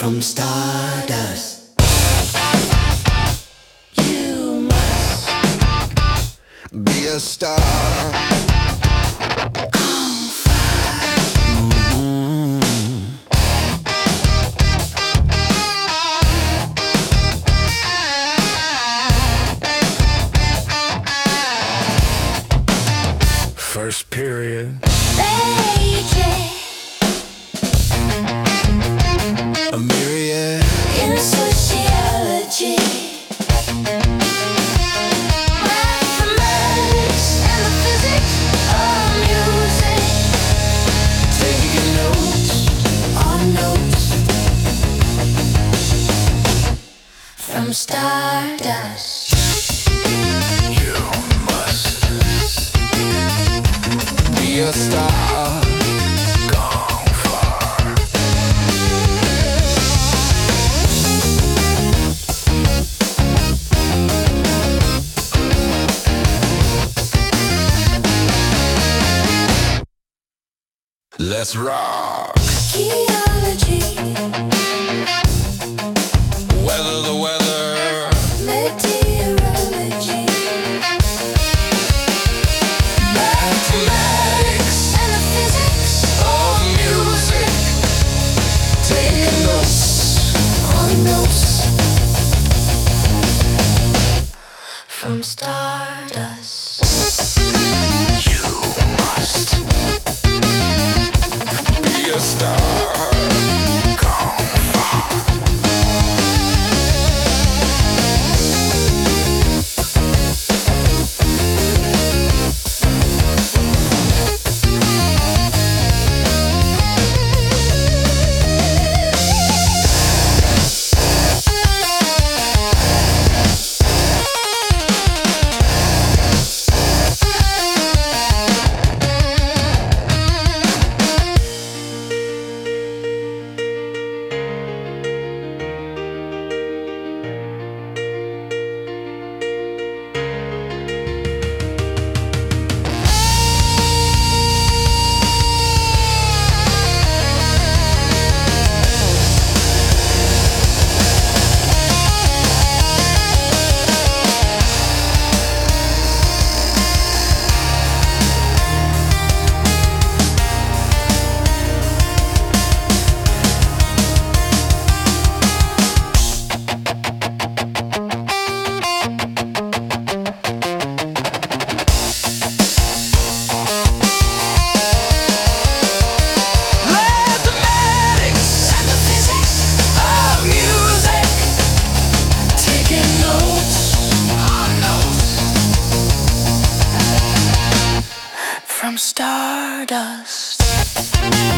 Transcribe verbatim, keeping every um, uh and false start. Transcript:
from stardust. You must be a star. First period. A myriad in sociology, mathematics and the physics of music. taking notes On notes from stardust. You must be a star. Gone far. Let's rock. Geology, Weather the weather. meteorology, Mathematics and the physics of music. Taking notes on notes from stardust. You must be a star. Gone far. Mathematics and the physics of music. Taking notes on notes From stardust.